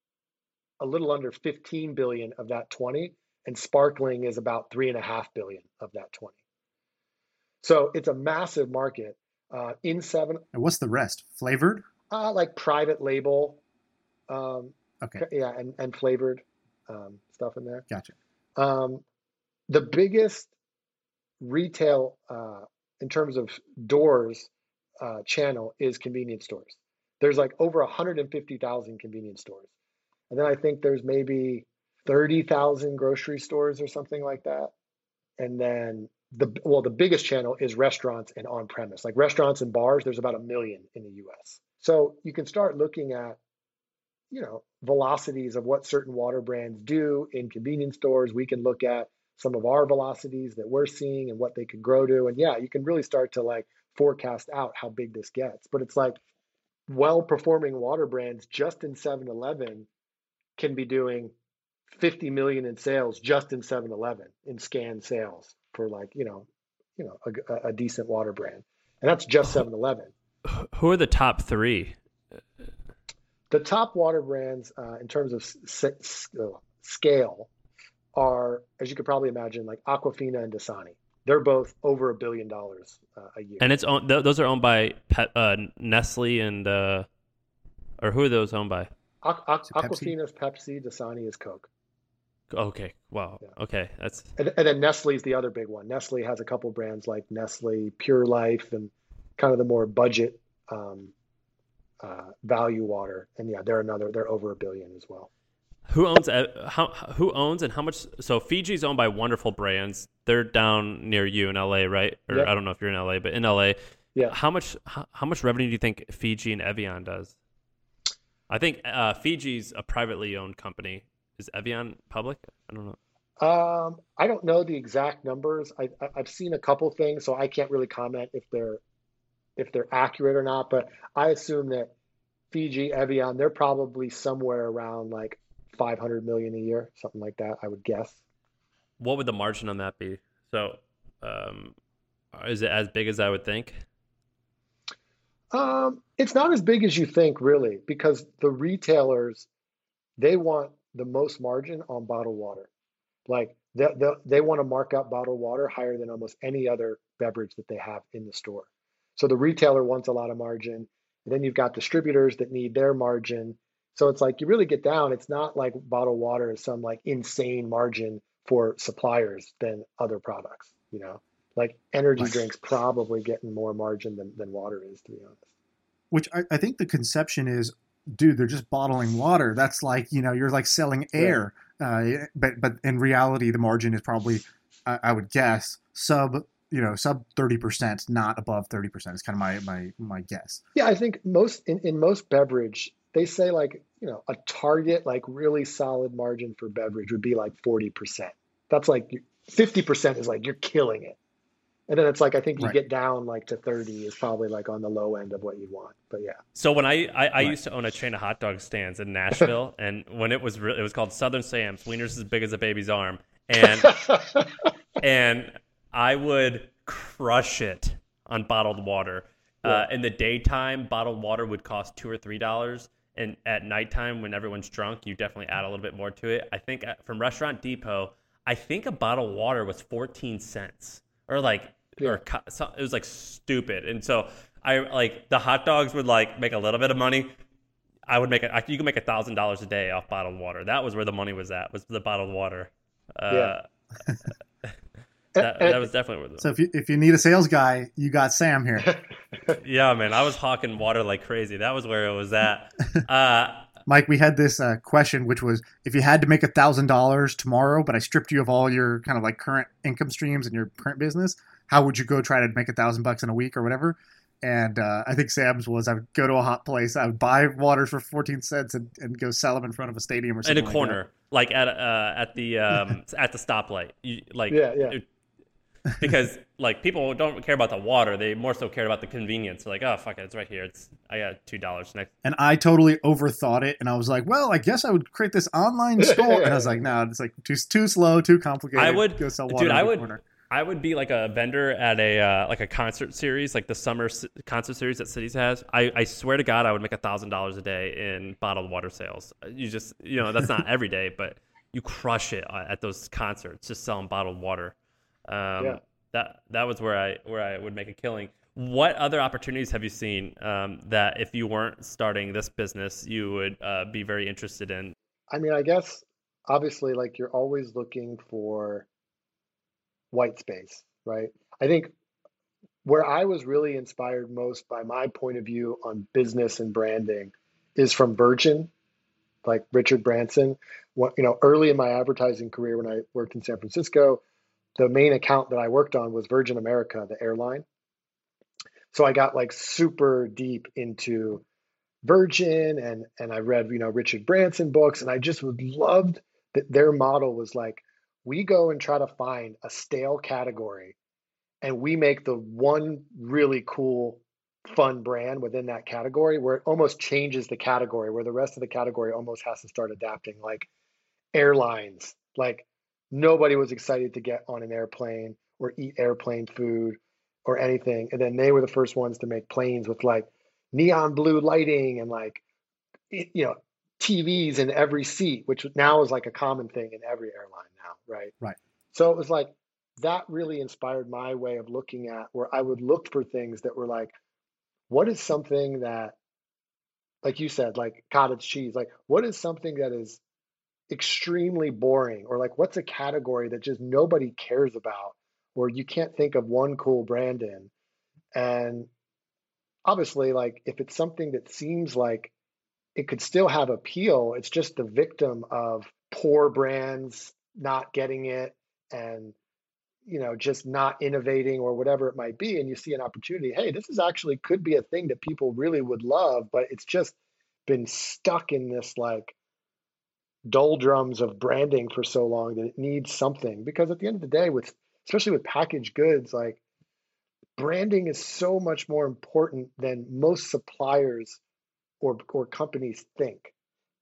a little under 15 billion of that 20, and sparkling is about 3.5 billion of that 20. So it's a massive market. And what's the rest? Flavored? Like private label. Okay. Yeah, and flavored stuff in there. Gotcha. The biggest retail in terms of doors channel is convenience stores. There's like over 150,000 convenience stores. And then I think there's maybe 30,000 grocery stores or something like that. And then the biggest channel is restaurants and on-premise. Like restaurants and bars, there's about 1 million in the US. So you can start looking at, you know, velocities of what certain water brands do in convenience stores. We can look at some of our velocities that we're seeing and what they could grow to. And yeah, you can really start to like forecast out how big this gets. But it's like well-performing water brands just in 7-Eleven can be doing 50 million in sales just in 7-Eleven in scanned sales for like, you know, a decent water brand. And that's just 7-Eleven. Who are the top three? The top water brands in terms of scale are, as you could probably imagine, like Aquafina and Dasani. They're both over $1 billion a year. And those are owned by Nestle and or who are those owned by? Pepsi? Aquafina is Pepsi, Dasani is Coke. Okay, wow. Yeah. Okay, that's And then Nestle is the other big one. Nestle has a couple brands like Nestle Pure Life and kind of the more budget value water. And yeah, they're over $1 billion as well. who owns who owns and how much. So Fiji's owned by Wonderful Brands. They're down near you in LA, right? Or Yep. I don't know if you're in LA, but in LA, Yeah. how much revenue do you think Fiji and Evian does? I think Fiji's a privately owned company. Is Evian public? I don't know. I don't know the exact numbers. I've seen a couple things, so I can't really comment if they're accurate or not. But I assume that Fiji, Evian, they're probably somewhere around like 500 million a year, something like that, I would guess. What would the margin on that be? So, um, is it as big as I would think? It's not as big as you think, really, because the retailers, they want the most margin on bottled water. Like they want to mark up bottled water higher than almost any other beverage that they have in the store. So the retailer wants a lot of margin. And then you've got distributors that need their margin. So it's like you really get down, it's not like bottled water is some like insane margin for suppliers than other products, you know? Like energy Right. drinks probably getting more margin than water is, to be honest. Which I think the conception is, dude, they're just bottling water. That's like, you're like selling Yeah. air. But in reality, the margin is probably, I would guess, sub 30%, not above 30%. Is kind of my guess. Yeah, I think in most beverage, they say like, a target, like really solid margin for beverage would be like 40%. That's like 50% is like you're killing it. And then it's like, I think you Right. get down like to 30 is probably like on the low end of what you want. But yeah. So when I Right. used to own a chain of hot dog stands in Nashville, and when it was called Southern Sam's, wieners as big as a baby's arm, and and I would crush it on bottled water. Yeah. In the daytime, bottled water would cost $2 or $3, and at nighttime, when everyone's drunk, you definitely add a little bit more to it. I think from Restaurant Depot, I think a bottle of water was 14 cents, or like, Yeah. it was like stupid. And so I like the hot dogs would like make a little bit of money. I would make you can make $1,000 a day off bottled water. That was where the money was at, was the bottled water. Yeah. That was definitely where So if you need a sales guy, you got Sam here. yeah, man, I was hawking water like crazy. That was where it was at. Mike, we had this question, which was, if you had to make $1,000 tomorrow, but I stripped you of all your kind of like current income streams and your current business, how would you go try to make $1,000 in a week or whatever? And I think Sam's was, I would go to a hot place, I would buy waters for 14 cents and go sell them in front of a stadium or in something a corner, like at the stoplight. Yeah. Because like people don't care about the water; they more so care about the convenience. They're like, oh fuck it, it's right here. I got $2 next. And I totally overthought it, and I was like, well, I guess I would create this online store. And I was like, no, it's like too slow, too complicated. I would go sell water dude. in the corner. I would be like a vendor at a concert series, like the summer concert series that Cities has. I swear to God, I would make $1,000 a day in bottled water sales. That's not every day, but you crush it at those concerts, just selling bottled water. Yeah. That was where I would make a killing. What other opportunities have you seen that if you weren't starting this business, you would be very interested in? I mean, I guess obviously like you're always looking for white space, right? I think where I was really inspired most by my point of view on business and branding is from Virgin, like Richard Branson. Early in my advertising career when I worked in San Francisco, the main account that I worked on was Virgin America, the airline. So I got like super deep into Virgin and I read, Richard Branson books, and I just loved that their model was like, we go and try to find a stale category and we make the one really cool, fun brand within that category where it almost changes the category, where the rest of the category almost has to start adapting, like airlines. Like nobody was excited to get on an airplane or eat airplane food. or anything. And then they were the first ones to make planes with like neon blue lighting and like, you know, TVs in every seat, which now is like a common thing in every airline now, right? Right. So it was like that really inspired my way of looking at where I would look for things that were like, what is something that, like you said, like cottage cheese, like what is something that is extremely boring, or like what's a category that just nobody cares about, or you can't think of one cool brand in. And obviously, like if it's something that seems like it could still have appeal, it's just the victim of poor brands not getting it and just not innovating or whatever it might be. And you see an opportunity, hey, this is actually could be a thing that people really would love, but it's just been stuck in this like doldrums of branding for so long that it needs something. Because at the end of the day, with especially with packaged goods, like branding is so much more important than most suppliers or companies think,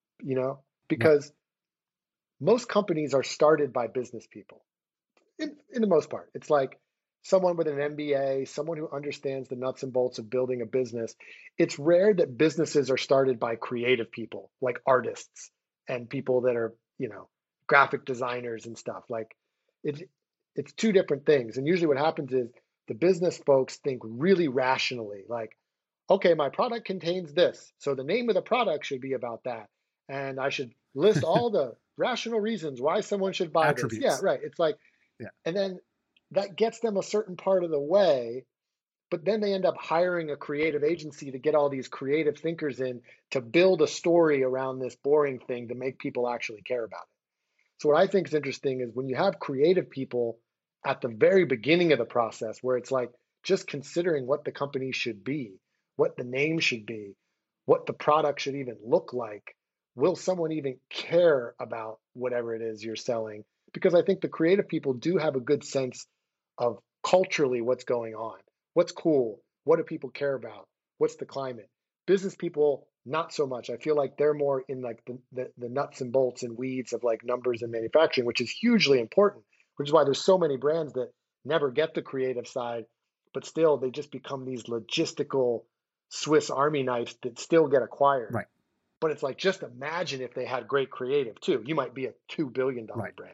Yep. because most companies are started by business people in the most part. It's like someone with an MBA, someone who understands the nuts and bolts of building a business. It's rare that businesses are started by creative people like artists and people that are, graphic designers and stuff. Like it's it's two different things. And usually what happens is the business folks think really rationally, like, okay, my product contains this, so the name of the product should be about that. And I should list all the rational reasons why someone should buy this. Yeah, Attributes. right. It's like, Yeah. and then that gets them a certain part of the way, but then they end up hiring a creative agency to get all these creative thinkers in to build a story around this boring thing to make people actually care about it. So, what I think is interesting is when you have creative people at the very beginning of the process, where it's like just considering what the company should be, what the name should be, what the product should even look like. Will someone even care about whatever it is you're selling? Because I think the creative people do have a good sense of culturally what's going on, what's cool, what do people care about, what's the climate. Business people, not so much. I feel like they're more in like the nuts and bolts and weeds of like numbers and manufacturing, which is hugely important, which is why there's so many brands that never get the creative side, but still they just become these logistical Swiss Army knives that still get acquired. Right. But it's like, just imagine if they had great creative too. You might be a $2 billion Right. brand.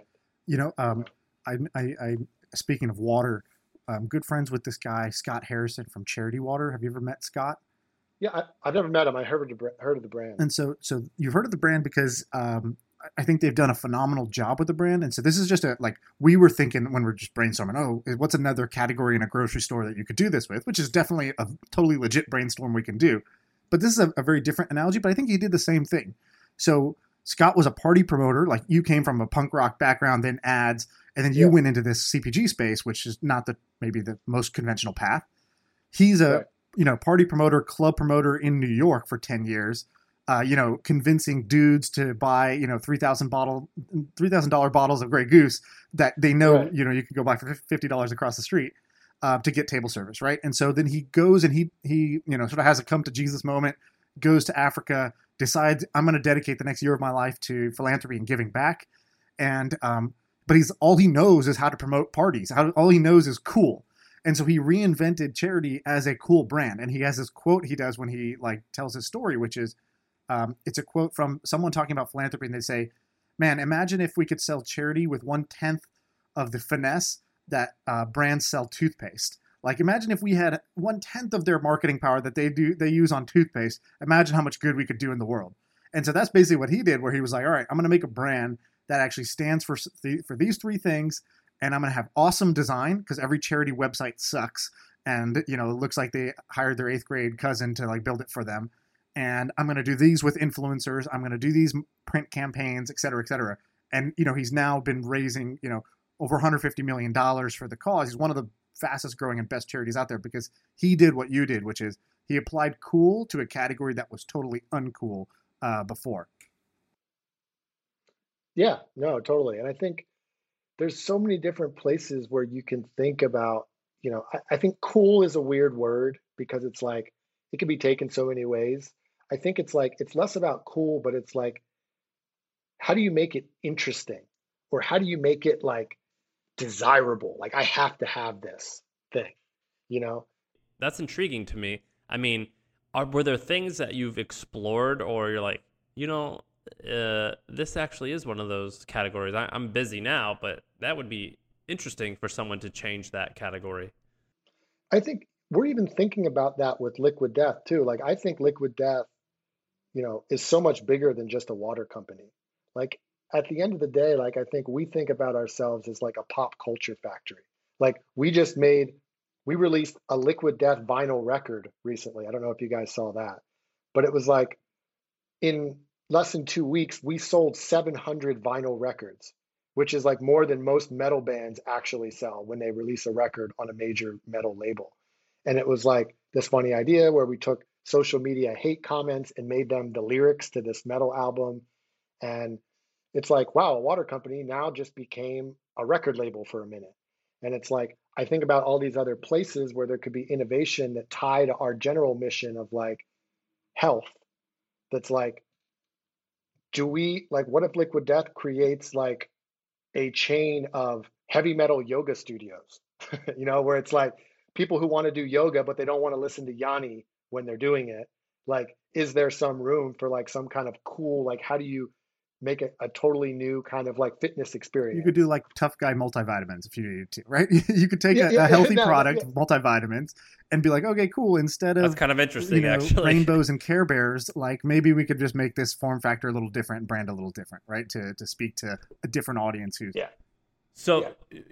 I speaking of water, I'm good friends with this guy, Scott Harrison from Charity Water. Have you ever met Scott? Yeah, I've never met him. I heard of the brand. And so you've heard of the brand because I think they've done a phenomenal job with the brand. And so this is just we were thinking when we're just brainstorming, oh, what's another category in a grocery store that you could do this with, which is definitely a totally legit brainstorm we can do. But this is a very different analogy, but I think he did the same thing. So Scott was a party promoter. Like you came from a punk rock background, then ads, and then you went into this CPG space, which is not maybe the most conventional path. He's a party promoter, club promoter in New York for 10 years, convincing dudes to buy, $3,000 bottles of Grey Goose that they know, Right. you can go buy for $50 across the street to get table service, right? And so then he goes and he sort of has a come to Jesus moment, goes to Africa, decides I'm going to dedicate the next year of my life to philanthropy and giving back. And but all he knows is how to promote parties. All he knows is cool. And so he reinvented charity as a cool brand. And he has this quote he does when he tells his story, which is, it's a quote from someone talking about philanthropy. And they say, man, imagine if we could sell charity with 1/10 of the finesse that brands sell toothpaste. Like imagine if we had 1/10 of their marketing power that they use on toothpaste. Imagine how much good we could do in the world. And so that's basically what he did, where he was like, all right, I'm going to make a brand that actually stands for these three things. And I'm going to have awesome design because every charity website sucks. And, it looks like they hired their 8th grade cousin to build it for them. And I'm going to do these with influencers. I'm going to do these print campaigns, et cetera, et cetera. And, he's now been raising, over $150 million for the cause. He's one of the fastest growing and best charities out there because he did what you did, which is he applied cool to a category that was totally uncool before. Yeah, no, totally. And I think there's so many different places where you can think about, I think cool is a weird word because it's like, it can be taken so many ways. I think it's less about cool, but it's like, how do you make it interesting? Or how do you make it desirable? Like, I have to have this thing. you know? That's intriguing to me. I mean, were there things that you've explored, or you're like, you know, this actually is one of those categories. I'm busy now, but that would be interesting for someone to change that category. I think we're even thinking about that with Liquid Death too. Like, I think Liquid Death, you know, is so much bigger than just a water company. Like, at the end of the day, like, I think we think about ourselves as like a pop culture factory. Like, we released a Liquid Death vinyl record recently. I don't know if you guys saw that, but it was like in less than 2 weeks, we sold 700 vinyl records, which is like more than most metal bands actually sell when they release a record on a major metal label. And it was like this funny idea where we took social media hate comments and made them the lyrics to this metal album. And it's like, wow, a water company now just became a record label for a minute. And it's like, I think about all these other places where there could be innovation that tie to our general mission of like health. That's like, what if Liquid Death creates like a chain of heavy metal yoga studios, you know, where it's like people who want to do yoga, but they don't want to listen to Yanni when they're doing it. Like, is there some room for like some kind of cool, like, how do you make it a totally new kind of like fitness experience? You could do like tough guy multivitamins if you needed to, right? You could take Yeah, a healthy no, product, yeah. multivitamins, and be like, okay, cool. Instead of That's kind of interesting, actually. rainbows and Care Bears, like maybe we could just make this form factor a little different and brand a little different, right? To speak to a different audience who's Yeah. So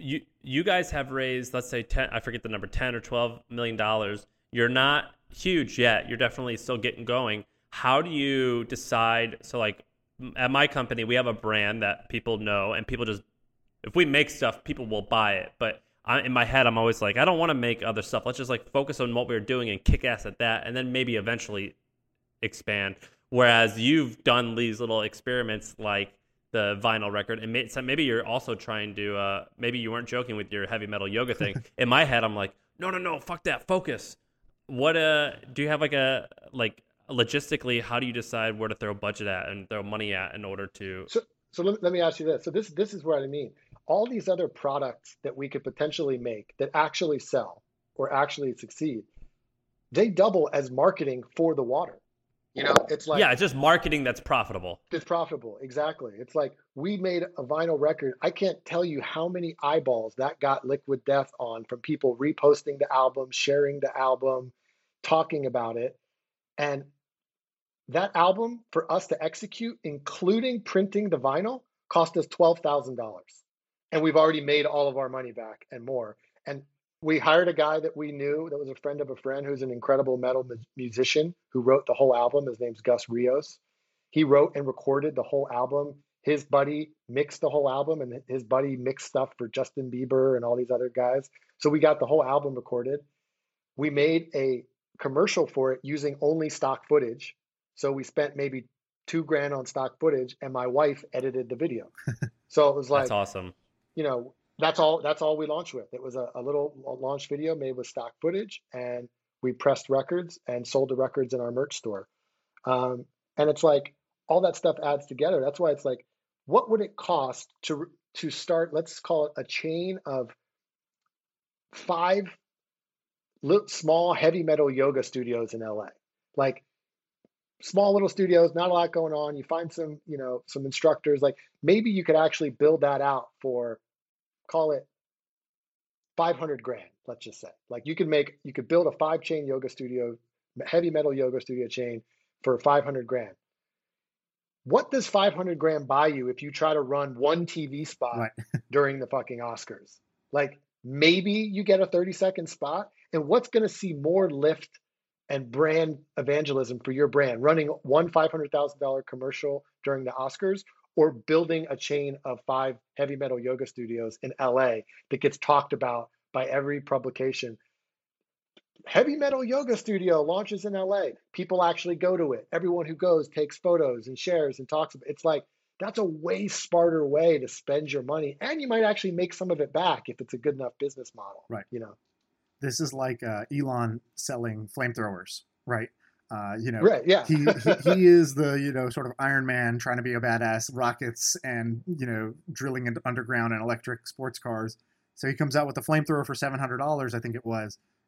you guys have raised, let's say 10, I forget the number, 10 or 12 million dollars. You're not huge yet. You're definitely still getting going. How do you decide? So like at my company, we have a brand that people know, and people just, if we make stuff, people will buy it. But in my head, I'm always like, I don't want to make other stuff. Let's just like focus on what we're doing and kick ass at that, and then maybe eventually expand. Whereas you've done these little experiments like the vinyl record, and so maybe you're also trying to maybe you weren't joking with your heavy metal yoga thing. In my head, I'm like, no, fuck that, focus. What do you have like logistically, how do you decide where to throw budget at and throw money at in order to? So let me ask you this. So this is what I mean. All these other products that we could potentially make that actually sell or actually succeed, they double as marketing for the water. You know, it's like, yeah, it's just marketing that's profitable. It's profitable. Exactly. It's like we made a vinyl record. I can't tell you how many eyeballs that got Liquid Death on from people reposting the album, sharing the album, talking about it. And that album for us to execute, including printing the vinyl, cost us $12,000. And we've already made all of our money back and more. And we hired a guy that we knew that was a friend of a friend who's an incredible metal musician who wrote the whole album. His name's Gus Rios. He wrote and recorded the whole album. His buddy mixed the whole album, and his buddy mixed stuff for Justin Bieber and all these other guys. So we got the whole album recorded. We made a commercial for it using only stock footage. So we spent maybe $2,000 on stock footage, and my wife edited the video. So it was like, that's awesome. You know, that's all we launched with. It was a little launch video made with stock footage, and we pressed records and sold the records in our merch store. And it's like all that stuff adds together. That's why it's like, what would it cost to start? Let's call it a chain of 5 small heavy metal yoga studios in LA. Like small little studios, not a lot going on. You find some, you know, some instructors. Like maybe you could actually build that out for, call it 500 grand, let's just say. Like you could build a 5-chain yoga studio, heavy metal yoga studio chain for 500 grand. What does 500 grand buy you if you try to run one TV spot during the fucking Oscars? Like maybe you get a 30-second spot, and what's going to see more lift and brand evangelism for your brand, running one $500,000 commercial during the Oscars, or building a chain of 5 heavy metal yoga studios in LA that gets talked about by every publication? Heavy metal yoga studio launches in LA. People actually go to it. Everyone who goes takes photos and shares and talks about it. It's like, that's a way smarter way to spend your money. And you might actually make some of it back if it's a good enough business model. Right. You know, this is like Elon selling flamethrowers, right? You know, right, yeah. he is the, you know, sort of Iron Man trying to be a badass, rockets and, you know, drilling into underground and electric sports cars. So he comes out with a flamethrower for $700, I think it was.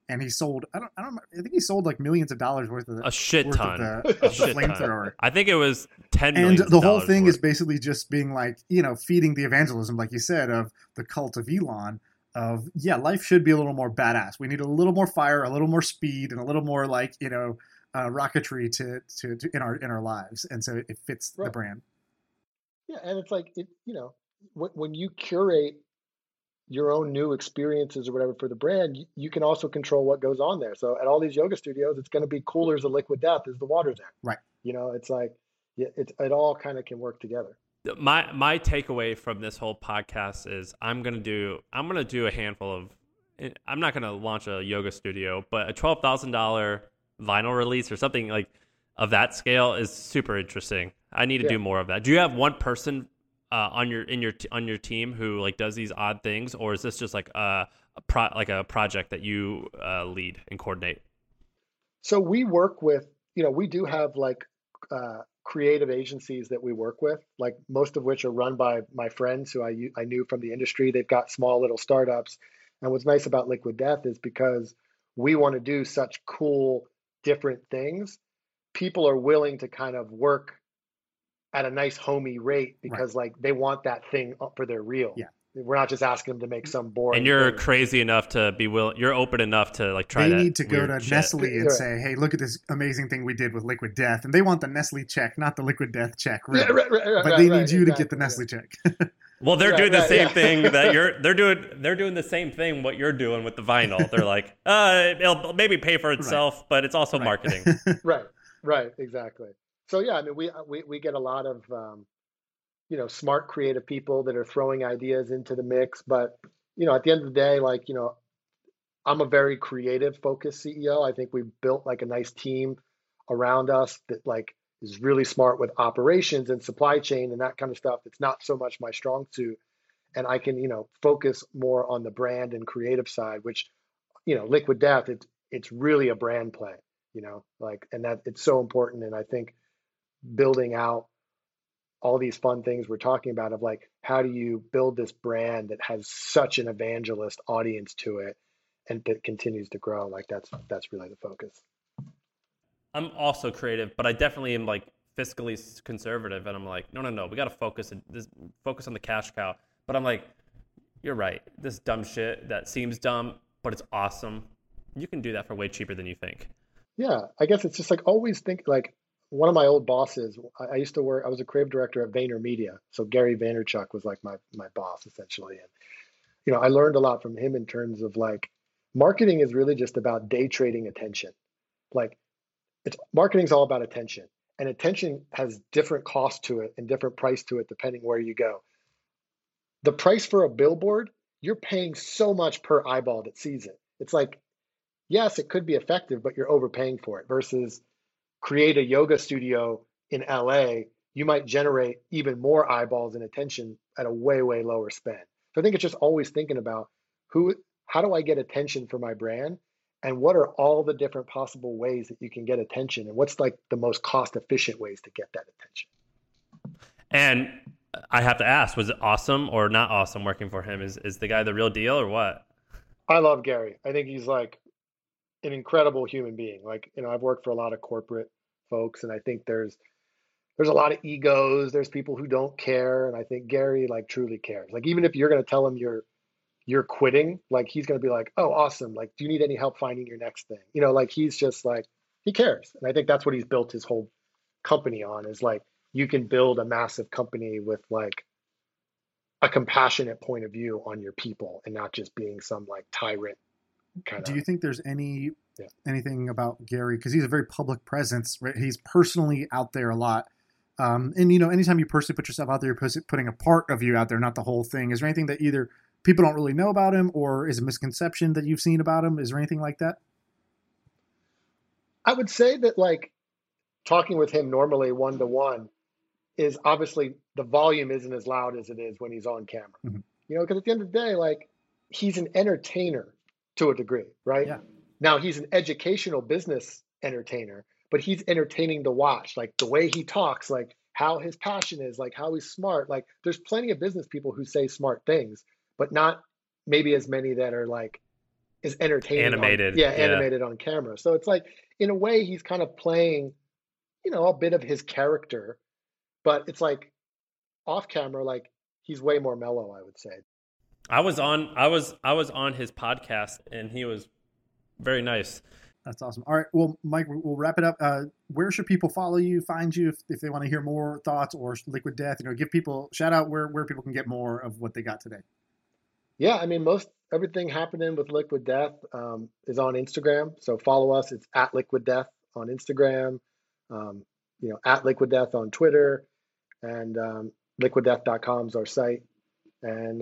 and he sold. I think he sold like millions of dollars worth of a shit ton of the flamethrower. I think it was $10 million. And the whole thing is basically just being like, feeding the evangelism, like you said, of the cult of Elon. Of life should be a little more badass. We need a little more fire, a little more speed, and a little more like rocketry to in our lives, and so it fits the brand. Yeah, and it's like when you curate your own new experiences or whatever for the brand, you can also control what goes on there. So at all these yoga studios, it's going to be coolers of Liquid Death as the water there. Right. It's like it all kind of can work together. My takeaway from this whole podcast is I'm gonna do a handful of. I'm not gonna launch a yoga studio, but a $12,000 vinyl release or something like of that scale is super interesting. I need to do more of that. Do you have one person on your team who like does these odd things, or is this just like a project that you lead and coordinate? So we work with we do have like creative agencies that we work with, like most of which are run by my friends who I knew from the industry. They've got small little startups, and what's nice about Liquid Death is because we want to do such cool different things, people are willing to kind of work at a nice homey rate because like they want that thing up for their reel. Yeah. We're not just asking them to make some boring. And you're thing. Crazy enough to be willing. You're open enough to like try. They need to go to shit. Nestle and say, "Hey, look at this amazing thing we did with Liquid Death," and they want the Nestle check, not the Liquid Death check. Really. But they need you to get the Nestle check. Well, they're doing the same thing that they're doing the same thing what you're doing with the vinyl. They're like, it'll maybe pay for itself, but it's also marketing. Right, exactly. So yeah, I mean, we get a lot of smart creative people that are throwing ideas into the mix, but at the end of the day, like I'm a very creative focused CEO. I think we've built like a nice team around us that like is really smart with operations and supply chain and that kind of stuff. It's not so much my strong suit, and I can focus more on the brand and creative side, which Liquid Death, it's really a brand play, like, and that it's so important. And I think building out all these fun things we're talking about of like, how do you build this brand that has such an evangelist audience to it and that continues to grow? Like that's really the focus. I'm also creative, but I definitely am like fiscally conservative, and I'm like, no, we got to focus on the cash cow. But I'm like, you're right. This dumb shit that seems dumb, but it's awesome. You can do that for way cheaper than you think. Yeah, I guess it's just like always think like one of my old bosses. I used to work. I was a creative director at VaynerMedia, so Gary Vaynerchuk was like my boss essentially, and I learned a lot from him in terms of like marketing is really just about day trading attention. Like marketing's all about attention, and attention has different cost to it and different price to it depending where you go. The price for a billboard, you're paying so much per eyeball that sees it. It's like, yes, it could be effective, but you're overpaying for it versus create a yoga studio in LA, you might generate even more eyeballs and attention at a way, way lower spend. So I think it's just always thinking about how do I get attention for my brand? And what are all the different possible ways that you can get attention? And what's like the most cost efficient ways to get that attention? And I have to ask, was it awesome or not awesome working for him? Is the guy the real deal or what? I love Gary. I think he's like an incredible human being. Like, I've worked for a lot of corporate folks, and I think there's a lot of egos. There's people who don't care. And I think Gary like truly cares. Like, even if you're going to tell him you're quitting, like he's going to be like, oh, awesome. Like, do you need any help finding your next thing? Like he's just like, he cares. And I think that's what he's built his whole company on is like, you can build a massive company with like a compassionate point of view on your people and not just being some like tyrant kind of. Do you think there's anything about Gary? Because he's a very public presence, right? He's personally out there a lot. And anytime you personally put yourself out there, you're putting a part of you out there, not the whole thing. Is there anything that either people don't really know about him or is a misconception that you've seen about him? Is there anything like that? I would say that like talking with him normally one-to-one is obviously the volume isn't as loud as it is when he's on camera. Mm-hmm. Because at the end of the day, like he's an entertainer to a degree, right? Yeah. Now he's an educational business entertainer, but he's entertaining to watch, like the way he talks, like how his passion is, like how he's smart. Like there's plenty of business people who say smart things, but not maybe as many that are like is entertaining. Animated. Animated on camera. So it's like, in a way, he's kind of playing, a bit of his character, but it's like off camera, like he's way more mellow, I would say. I was on his podcast, and he was very nice. That's awesome. All right. Well, Mike, we'll wrap it up. Where should people follow you, find you if they want to hear more thoughts or Liquid Death? Give people shout out where people can get more of what they got today. Yeah, I mean, everything happening with Liquid Death is on Instagram. So follow us. It's at Liquid Death on Instagram, at Liquid Death on Twitter, and liquiddeath.com is our site. And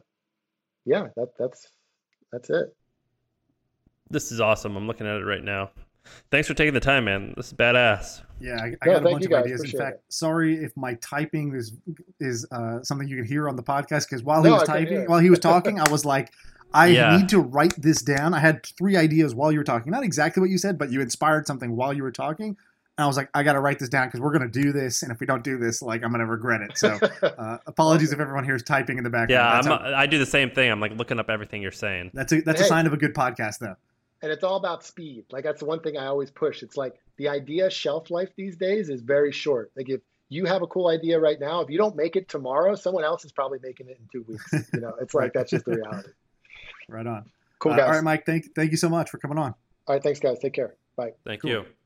that's it. This is awesome. I'm looking at it right now. Thanks for taking the time, man. This is badass. Yeah, I got a bunch of ideas. In fact, sorry if my typing is something you can hear on the podcast, because while he was talking, I was like, I need to write this down. I had 3 ideas while you were talking. Not exactly what you said, but you inspired something while you were talking. And I was like, I got to write this down because we're going to do this. And if we don't do this, like, I'm going to regret it. So apologies if everyone here is typing in the background. Yeah, I do the same thing. I'm like looking up everything you're saying. That's a sign of a good podcast, though. And it's all about speed. Like, that's the one thing I always push. It's like the idea shelf life these days is very short. Like, if you have a cool idea right now, if you don't make it tomorrow, someone else is probably making it in 2 weeks. It's like, that's just the reality. Right on. Cool, guys. All right, Mike, thank you so much for coming on. All right, thanks, guys. Take care. Bye. Thank you.